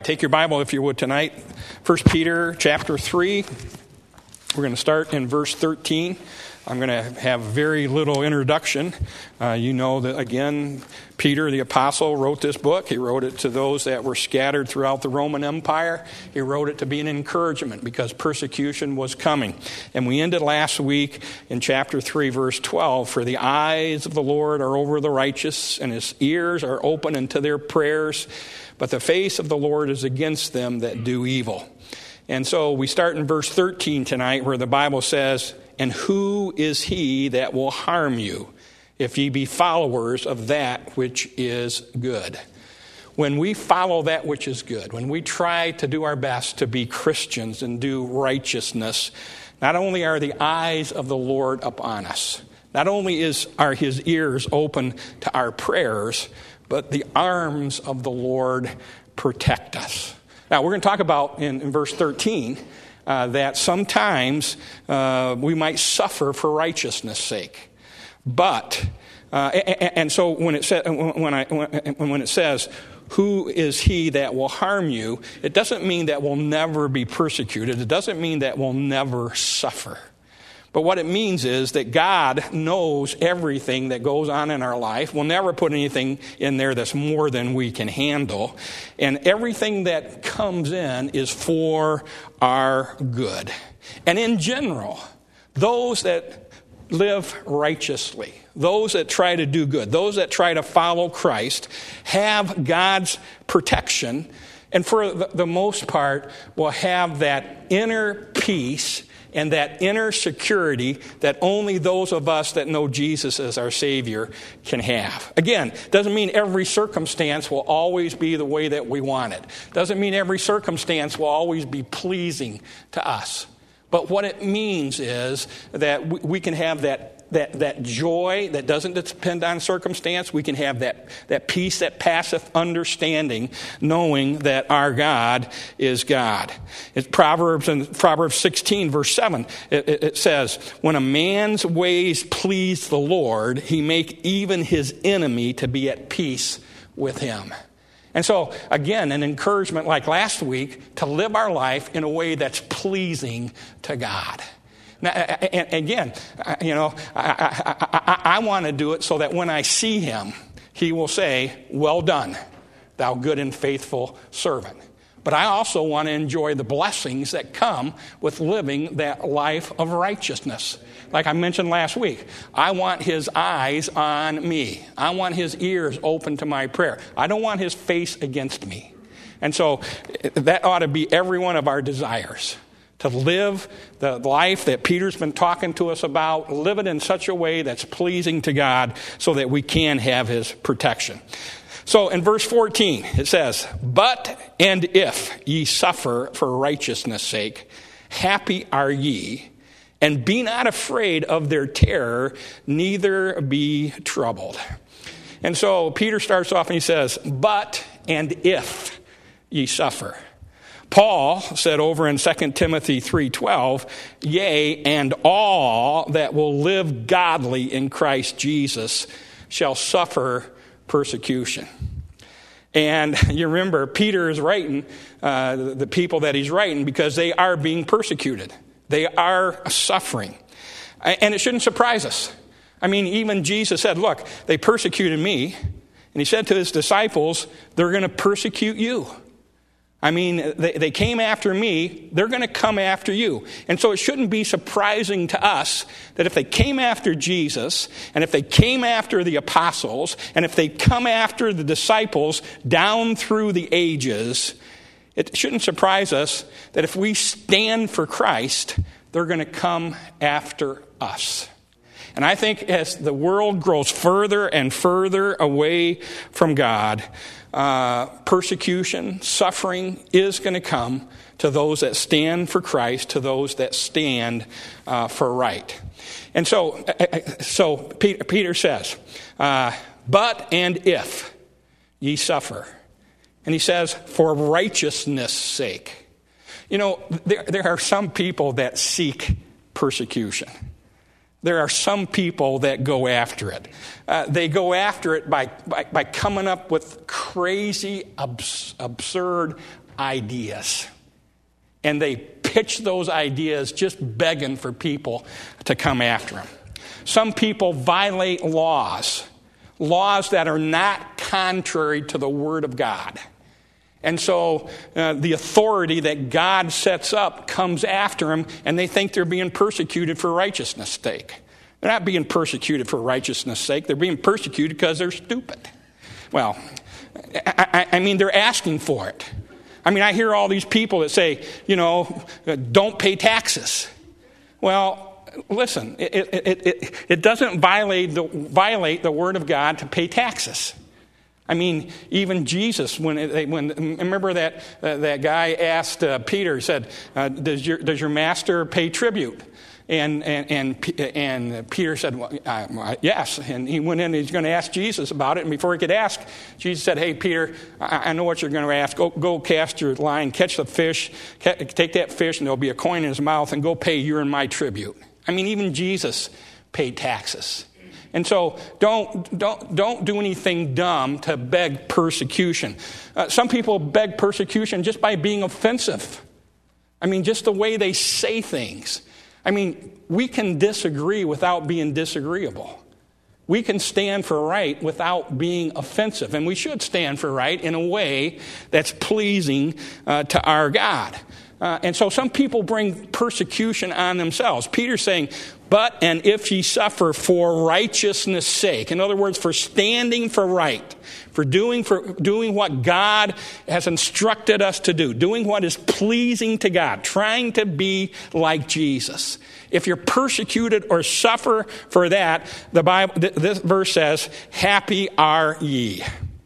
Take your Bible, if you would, tonight. 1 Peter chapter 3. We're going to start in verse 13. I'm going to have very little introduction. You know that, again, Peter, the apostle, wrote this book. He wrote it to those that were scattered throughout the Roman Empire. He wrote it to be an encouragement because persecution was coming. And we ended last week in chapter 3, verse 12. For the eyes of the Lord are over the righteous, and his ears are open unto their prayers. But the face of the Lord is against them that do evil. And so we start in verse 13 tonight, where the Bible says, "And who is he that will harm you, if ye be followers of that which is good?" When we follow that which is good, when we try to do our best to be Christians and do righteousness, not only are the eyes of the Lord upon us, not only are his ears open to our prayers, but the arms of the Lord protect us. Now, we're going to talk about in verse 13 that sometimes we might suffer for righteousness' sake. But, and so when it says, "Who is he that will harm you?" it doesn't mean that we'll never be persecuted. It doesn't mean that we'll never suffer. But what it means is that God knows everything that goes on in our life. We'll never put anything in there that's more than we can handle. And everything that comes in is for our good. And in general, those that live righteously, those that try to do good, those that try to follow Christ, have God's protection. And for the most part, will have that inner peace and that inner security that only those of us that know Jesus as our Savior can have. Again, doesn't mean every circumstance will always be the way that we want it. Doesn't mean every circumstance will always be pleasing to us. But what it means is that we can have that joy that doesn't depend on circumstance. We can have that peace that passeth understanding, knowing that our God is God. It's Proverbs 16, verse 7. It says, "When a man's ways please the Lord, he make even his enemy to be at peace with him." And so, again, an encouragement like last week to live our life in a way that's pleasing to God. Now, and again, you know, I want to do it so that when I see him, he will say, "Well done, thou good and faithful servant." But I also want to enjoy the blessings that come with living that life of righteousness. Like I mentioned last week, I want his eyes on me. I want his ears open to my prayer. I don't want his face against me. And so that ought to be every one of our desires. To live the life that Peter's been talking to us about, live it in such a way that's pleasing to God so that we can have his protection. So in verse 14, it says, "But and if ye suffer for righteousness' sake, happy are ye, and be not afraid of their terror, neither be troubled." And so Peter starts off and he says, "But and if ye suffer." Paul said over in 2 Timothy 3:12, "Yea, and all that will live godly in Christ Jesus shall suffer persecution." And you remember, Peter is writing the people that he's writing because they are being persecuted. They are suffering. And it shouldn't surprise us. I mean, even Jesus said, "Look, they persecuted me." And he said to his disciples, "They're going to persecute you." I mean, they came after me, they're going to come after you. And so it shouldn't be surprising to us that if they came after Jesus, and if they came after the apostles, and if they come after the disciples down through the ages, it shouldn't surprise us that if we stand for Christ, they're going to come after us. And I think as the world grows further and further away from God, persecution, suffering is going to come to those that stand for Christ, to those that stand for right. And so Peter says, "But and if ye suffer," and he says, "for righteousness' sake." You know, there are some people that seek persecution. There are some people that go after it. They go after it by coming up with crazy, absurd ideas. And they pitch those ideas just begging for people to come after them. Some people violate laws that are not contrary to the Word of God. And so the authority that God sets up comes after them, and they think they're being persecuted for righteousness' sake. They're not being persecuted for righteousness' sake. They're being persecuted because they're stupid. Well, I mean, they're asking for it. I mean, I hear all these people that say, don't pay taxes. Well, listen, it doesn't violate the Word of God to pay taxes. I mean, even Jesus, when remember that guy asked Peter, said, "Does your master pay tribute?" And Peter said, well, yes. And he went in and he's going to ask Jesus about it. And before he could ask, Jesus said, hey, Peter, I know what you're going to ask. Go cast your line, catch the fish, take that fish, and there'll be a coin in his mouth, and go pay your and my tribute. I mean, even Jesus paid taxes. And so don't do anything dumb to beg persecution. Some people beg persecution just by being offensive. I mean, just the way they say things. I mean, we can disagree without being disagreeable. We can stand for right without being offensive. And we should stand for right in a way that's pleasing to our God. And so some people bring persecution on themselves. Peter's saying, but and if ye suffer for righteousness' sake, in other words, for standing for right, for doing what God has instructed us to do, doing what is pleasing to God, trying to be like Jesus. If you're persecuted or suffer for that, the Bible, this verse says, happy are ye.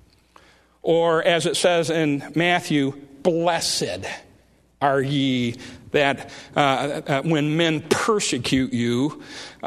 Or as it says in Matthew, blessed are ye that when men persecute you,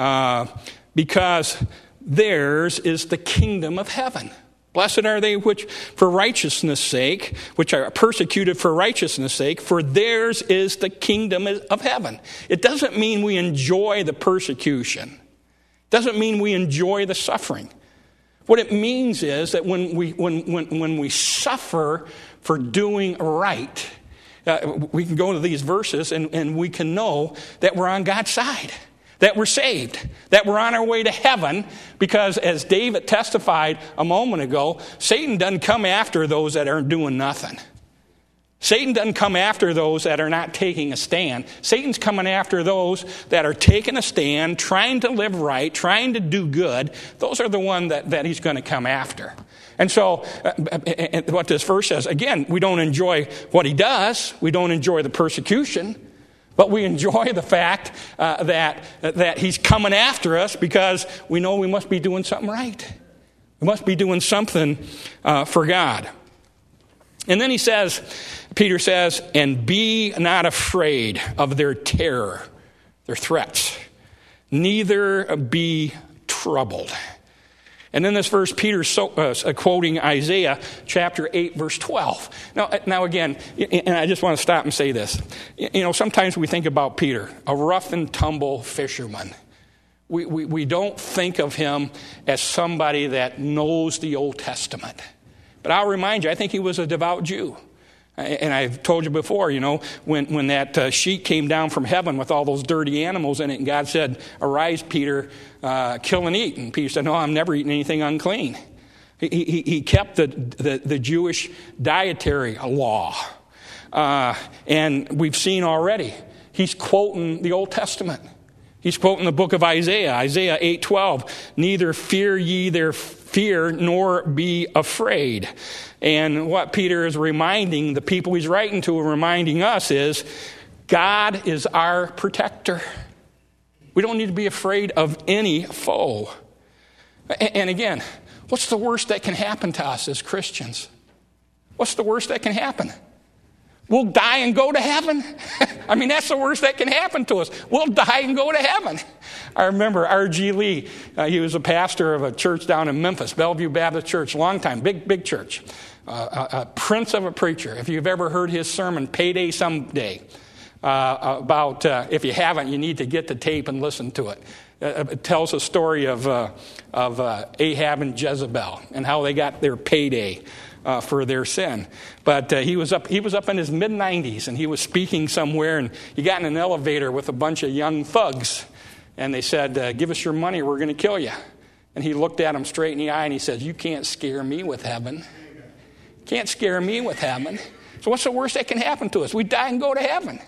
because theirs is the kingdom of heaven. Blessed are they which for righteousness' sake, which are persecuted for righteousness' sake, for theirs is the kingdom of heaven. It doesn't mean we enjoy the persecution. It doesn't mean we enjoy the suffering. What it means is that when we suffer for doing right, we can go to these verses and we can know that we're on God's side, that we're saved, that we're on our way to heaven, because as David testified a moment ago, Satan doesn't come after those that aren't doing nothing. Satan doesn't come after those that are not taking a stand. Satan's coming after those that are taking a stand, trying to live right, trying to do good. Those are the ones that he's going to come after. And so what this verse says, again, we don't enjoy what he does. We don't enjoy the persecution. But we enjoy the fact that he's coming after us, because we know we must be doing something right. We must be doing something for God. And then Peter says, and be not afraid of their terror, their threats, neither be troubled. And in this verse, Peter's quoting Isaiah chapter 8, verse 12. Now again, and I just want to stop and say this. Sometimes we think about Peter, a rough and tumble fisherman. We don't think of him as somebody that knows the Old Testament. But I'll remind you, I think he was a devout Jew. And I've told you before, when that sheet came down from heaven with all those dirty animals in it, and God said, arise, Peter, kill and eat. And Peter said, no, I'm never eating anything unclean. He kept the Jewish dietary law. And we've seen already, he's quoting the Old Testament. He's quoting the book of Isaiah 8:12. Neither fear ye their fear, nor be afraid. And what Peter is reminding the people he's writing to, and reminding us, is God is our protector. We don't need to be afraid of any foe. And again, what's the worst that can happen to us as Christians? What's the worst that can happen? We'll die and go to heaven. I mean, that's the worst that can happen to us. We'll die and go to heaven. I remember R.G. Lee. He was a pastor of a church down in Memphis, Bellevue Baptist Church, long time, big church. A prince of a preacher. If you've ever heard his sermon, Payday Someday, about, if you haven't, you need to get the tape and listen to it. It tells a story of Ahab and Jezebel and how they got their payday. for their sin. But he was up in his mid-90s, and he was speaking somewhere, and he got in an elevator with a bunch of young thugs, and they said, give us your money, we're going to kill you. And he looked at them straight in the eye, and he said, you can't scare me with heaven. Can't scare me with heaven. So what's the worst that can happen to us? We die and go to heaven.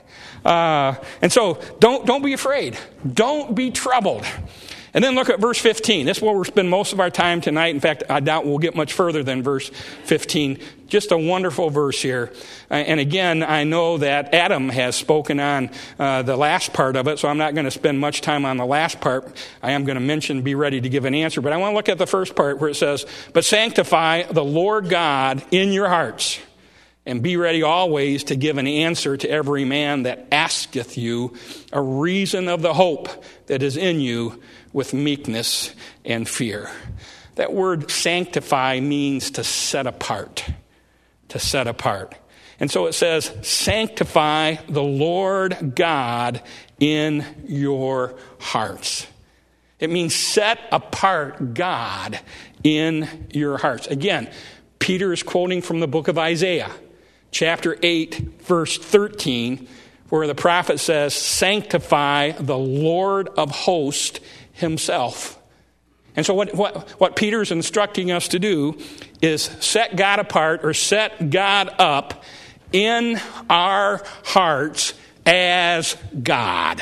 And so don't be afraid. Don't be troubled. And then look at verse 15. This is where we'll spend most of our time tonight. In fact, I doubt we'll get much further than verse 15. Just a wonderful verse here. And again, I know that Adam has spoken on the last part of it, so I'm not going to spend much time on the last part. I am going to mention, be ready to give an answer. But I want to look at the first part where it says, but sanctify the Lord God in your hearts, and be ready always to give an answer to every man that asketh you a reason of the hope that is in you with meekness and fear. That word sanctify means to set apart. To set apart. And so it says, sanctify the Lord God in your hearts. It means set apart God in your hearts. Again, Peter is quoting from the book of Isaiah, chapter 8, verse 13, where the prophet says, sanctify the Lord of hosts himself. And so what Peter's instructing us to do is set God apart, or set God up in our hearts as God.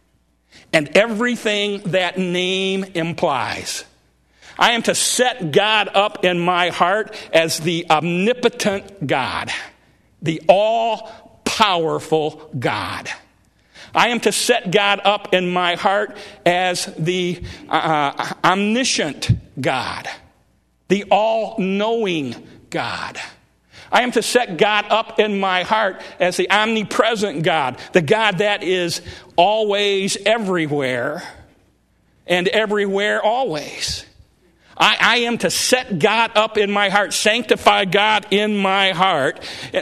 And everything that name implies. I am to set God up in my heart as the omnipotent God, the all-powerful God. I am to set God up in my heart as the omniscient God, the all-knowing God. I am to set God up in my heart as the omnipresent God, the God that is always everywhere and everywhere always. I am to set God up in my heart, sanctify God in my heart,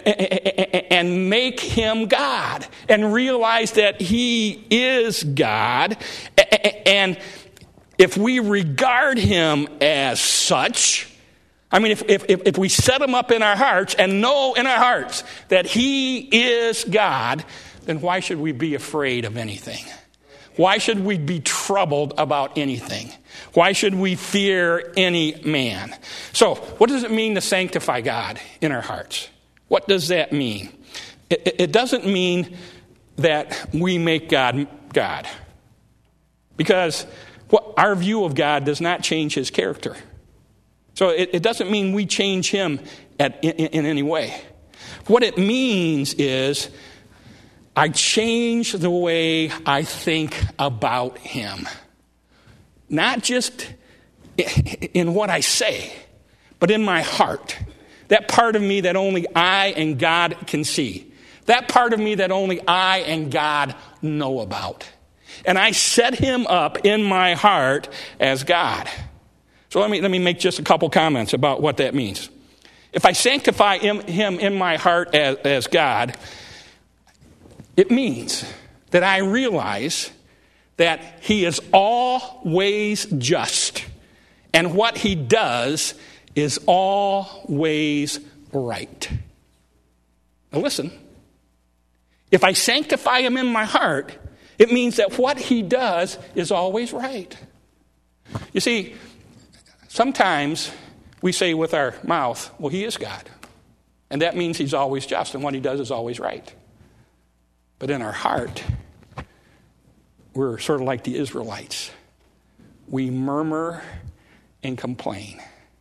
and make him God, and realize that he is God. And if we regard him as such, I mean, if we set him up in our hearts and know in our hearts that he is God, then why should we be afraid of anything? Why should we be troubled about anything? Why should we fear any man? So, what does it mean to sanctify God in our hearts? What does that mean? It doesn't mean that we make God God. Because our view of God does not change his character. So it doesn't mean we change him in any way. What it means is I change the way I think about him. Not just in what I say, but in my heart. That part of me that only I and God can see. That part of me that only I and God know about. And I set him up in my heart as God. So let me make just a couple comments about what that means. If I sanctify him in my heart as God, it means that I realize that he is always just, and what he does is always right. Now listen, if I sanctify him in my heart, it means that what he does is always right. You see, sometimes we say with our mouth, well, he is God. And that means he's always just, and what he does is always right. But in our heart, we're sort of like the Israelites. We murmur and complain.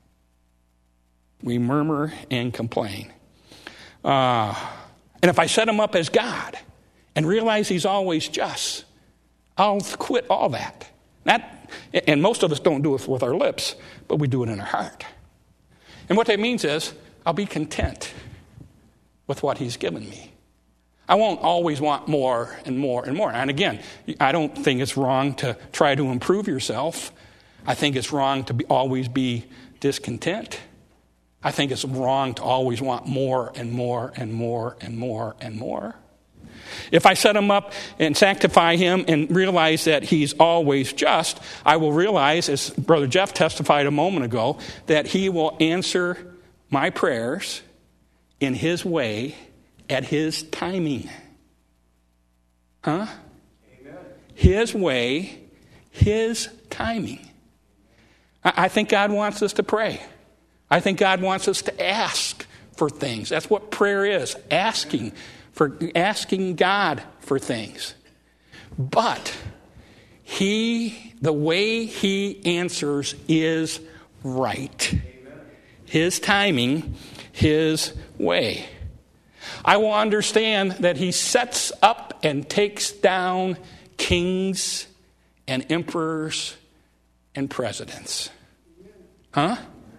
We murmur and complain. And if I set him up as God and realize he's always just, I'll quit all that. And most of us don't do it with our lips, but we do it in our heart. And what that means is I'll be content with what he's given me. I won't always want more and more and more. And again, I don't think it's wrong to try to improve yourself. I think it's wrong to always be discontent. I think it's wrong to always want more and more and more and more and more. If I set him up and sanctify him and realize that he's always just, I will realize, as Brother Jeff testified a moment ago, that he will answer my prayers in his way at his timing. Huh? Amen. His way, his timing. I think God wants us to pray. I think God wants us to ask for things. That's what prayer is, asking God for things. But the way he answers is right. Amen. His timing, his way. I will understand that he sets up and takes down kings and emperors and presidents. Huh?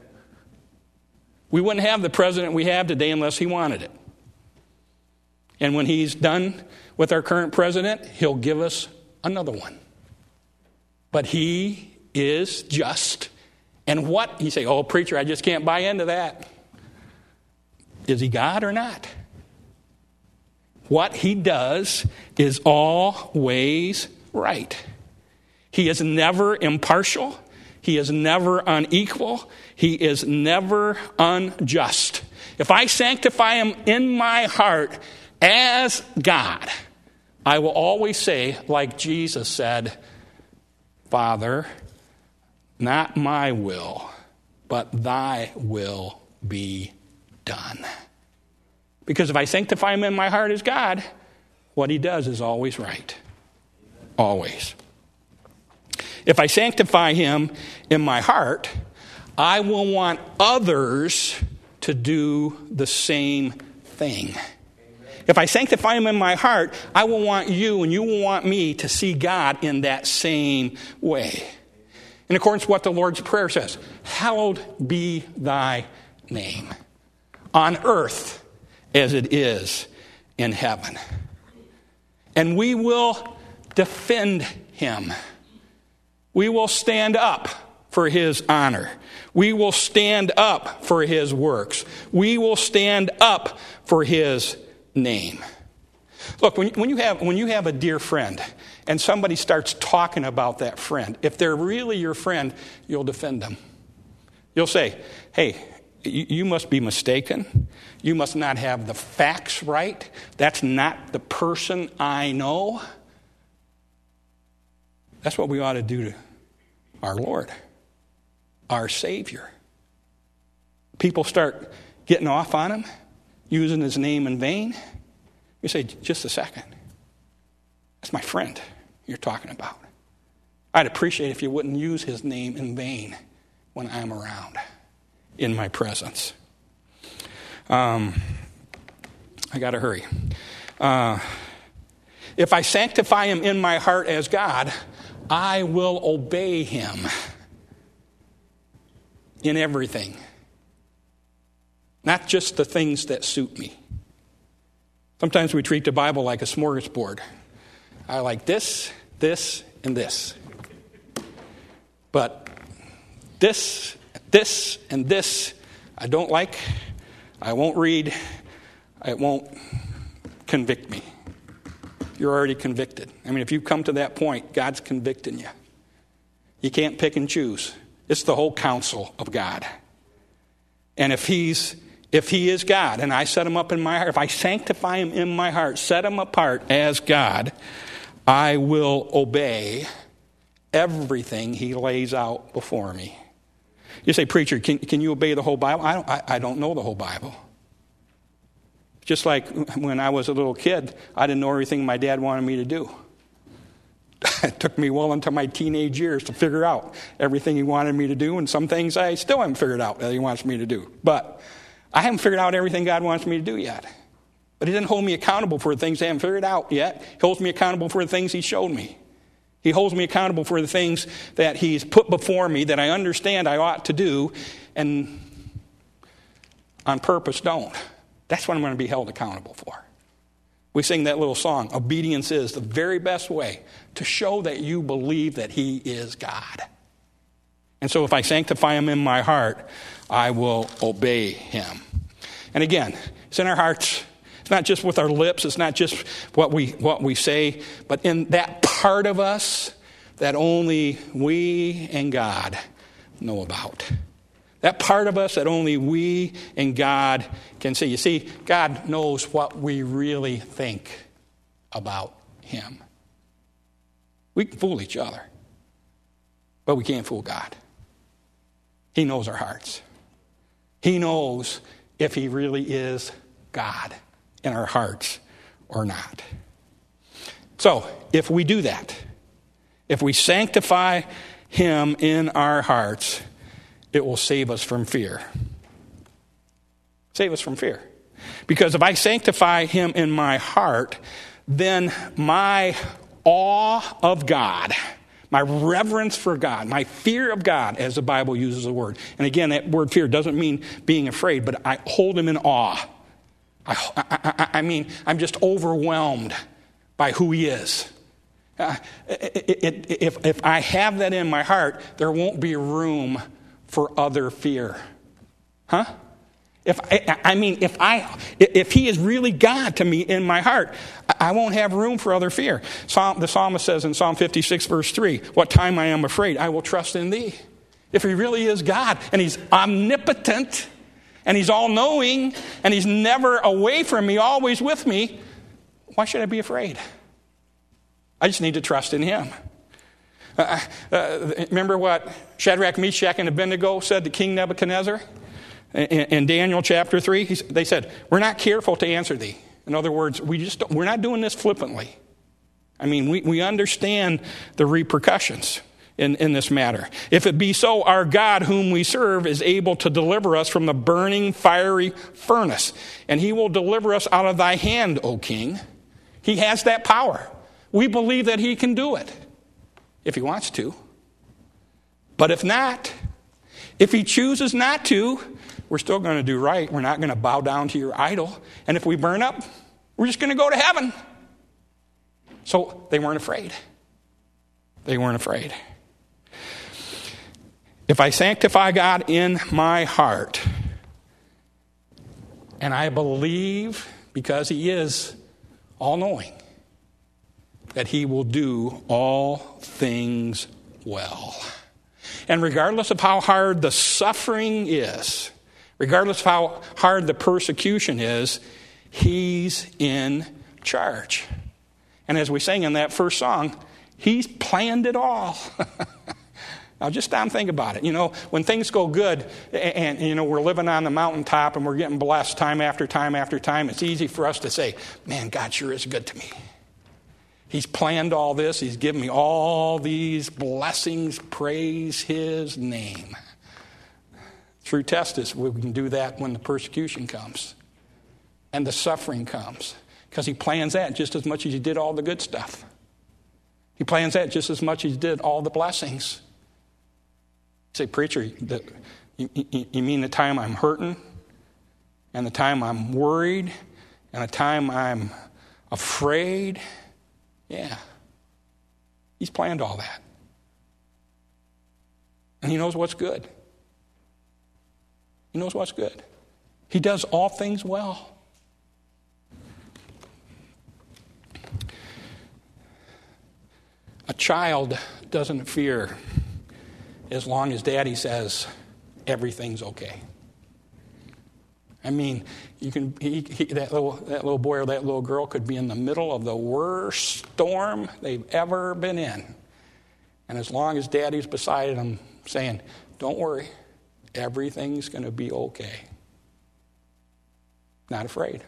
We wouldn't have the president we have today unless he wanted it. And when he's done with our current president, he'll give us another one. But he is just. And what? You say, oh, preacher, I just can't buy into that. Is he God or not? What he does is always right. He is never impartial. He is never unequal. He is never unjust. If I sanctify him in my heart as God, I will always say, like Jesus said, Father, not my will, but thy will be done. Because if I sanctify him in my heart as God, what he does is always right. Always. If I sanctify him in my heart, I will want others to do the same thing. If I sanctify him in my heart, I will want you and you will want me to see God in that same way. In accordance with what the Lord's Prayer says, hallowed be thy name on earth as it is in heaven. And we will defend him. We will stand up for his honor. We will stand up for his works. We will stand up for his name. Look, when you have a dear friend and somebody starts talking about that friend, if they're really your friend, you'll defend them. You'll say, hey, you must be mistaken. You must not have the facts right. That's not the person I know. That's what we ought to do to our Lord, our Savior. People start getting off on him, using his name in vain. You say, just a second. That's my friend you're talking about. I'd appreciate if you wouldn't use his name in vain when I'm around, in my presence. I got to hurry. If I sanctify him in my heart as God, I will obey him in everything. Not just the things that suit me. Sometimes we treat the Bible like a smorgasbord. I like this, this, and this. But this, and this, I don't like. I won't read. It won't convict me. You're already convicted. I mean, if you come to that point, God's convicting you. You can't pick and choose. It's the whole counsel of God. And if he is God, and I set him up in my heart, if I sanctify him in my heart, set him apart as God, I will obey everything he lays out before me. You say, preacher, can you obey the whole Bible? I don't know the whole Bible. Just like when I was a little kid, I didn't know everything my dad wanted me to do. It took me well into my teenage years to figure out everything he wanted me to do, and some things I still haven't figured out that he wants me to do. But I haven't figured out everything God wants me to do yet. But he didn't hold me accountable for the things I haven't figured out yet. He holds me accountable for the things he showed me. He holds me accountable for the things that he's put before me that I understand I ought to do, and on purpose don't. That's what I'm going to be held accountable for. We sing that little song, obedience is the very best way to show that you believe that he is God. And so if I sanctify him in my heart, I will obey him. And again, it's in our hearts. It's not just with our lips. It's not just what we say, but in that part of us that only we and God know about. That part of us that only we and God can see. You see, God knows what we really think about him. We can fool each other, but we can't fool God. He knows our hearts. He knows if he really is God in our hearts or not. So, if we do that, if we sanctify him in our hearts, it will save us from fear. Save us from fear. Because if I sanctify him in my heart, then my awe of God, my reverence for God, my fear of God, as the Bible uses the word. And again, that word fear doesn't mean being afraid, but I hold him in awe. I mean, I'm just overwhelmed by who he is. If I have that in my heart, there won't be room for other fear. Huh? If he is really God to me in my heart, I won't have room for other fear. The psalmist says in Psalm 56, verse 3, what time I am afraid, I will trust in thee. If he really is God, and he's omnipotent, and he's all-knowing, and he's never away from me, always with me, why should I be afraid? I just need to trust in him. Remember what Shadrach, Meshach, and Abednego said to King Nebuchadnezzar? In Daniel chapter 3, they said, we're not careful to answer thee. In other words, we're not doing this flippantly. I mean, we understand the repercussions in this matter. If it be so, our God whom we serve is able to deliver us from the burning fiery furnace. And he will deliver us out of thy hand, O king. He has that power. We believe that he can do it. If he wants to. But if not, if he chooses not to, we're still going to do right. We're not going to bow down to your idol. And if we burn up, we're just going to go to heaven. So they weren't afraid. They weren't afraid. If I sanctify God in my heart, and I believe, because he is all-knowing, that he will do all things well. And regardless of how hard the suffering is, regardless of how hard the persecution is, he's in charge. And as we sang in that first song, he's planned it all. Now just stop and think about it. You know, when things go good and you know, we're living on the mountaintop and we're getting blessed time after time after time, it's easy for us to say, man, God sure is good to me. He's planned all this. He's given me all these blessings. Praise his name. True test is we can do that when the persecution comes and the suffering comes. Because he plans that just as much as he did all the good stuff. He plans that just as much as he did all the blessings. You say, preacher, you mean the time I'm hurting and the time I'm worried and the time I'm afraid? Yeah. He's planned all that. And he knows what's good. He knows what's good. He does all things well. A child doesn't fear as long as daddy says everything's okay. I mean, you can that little boy or that little girl could be in the middle of the worst storm they've ever been in. And as long as daddy's beside them saying, don't worry, everything's going to be okay. Not afraid.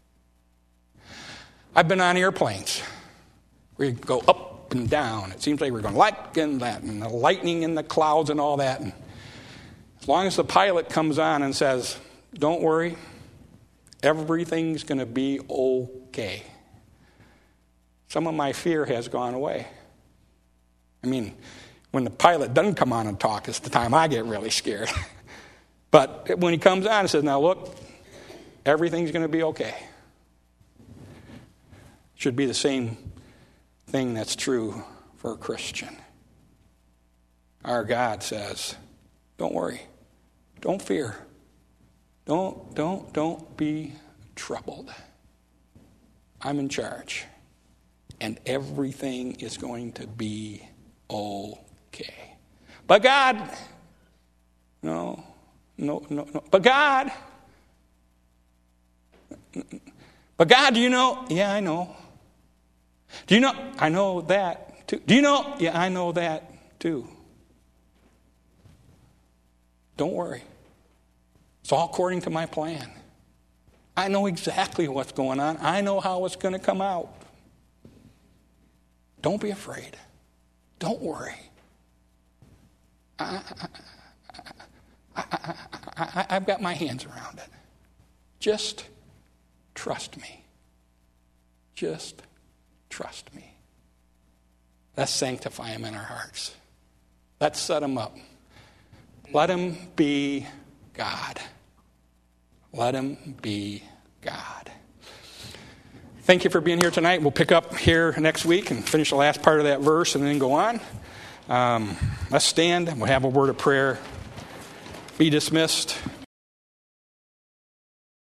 I've been on airplanes where you go up and down. It seems like we're going like and that, and the lightning in the clouds and all that. And as long as the pilot comes on and says, don't worry, everything's going to be okay, some of my fear has gone away. I mean, when the pilot doesn't come on and talk, it's the time I get really scared. But when he comes on and says, now look, everything's going to be okay. Should be the same thing that's true for a Christian. Our God says, don't worry, don't fear. Don't be troubled. I'm in charge. And everything is going to be okay. But God, no, No. But God, do you know? Yeah, I know. Do you know? I know that too. Do you know? Yeah, I know that too. Don't worry. It's all according to my plan. I know exactly what's going on. I know how it's going to come out. Don't be afraid. Don't worry. I've got my hands around it. Just trust me. Just trust me. Let's sanctify him in our hearts. Let's set him up. Let him be God. Let him be God. Thank you for being here tonight. We'll pick up here next week and finish the last part of that verse and then go on. Let's stand and we'll have a word of prayer. Be dismissed.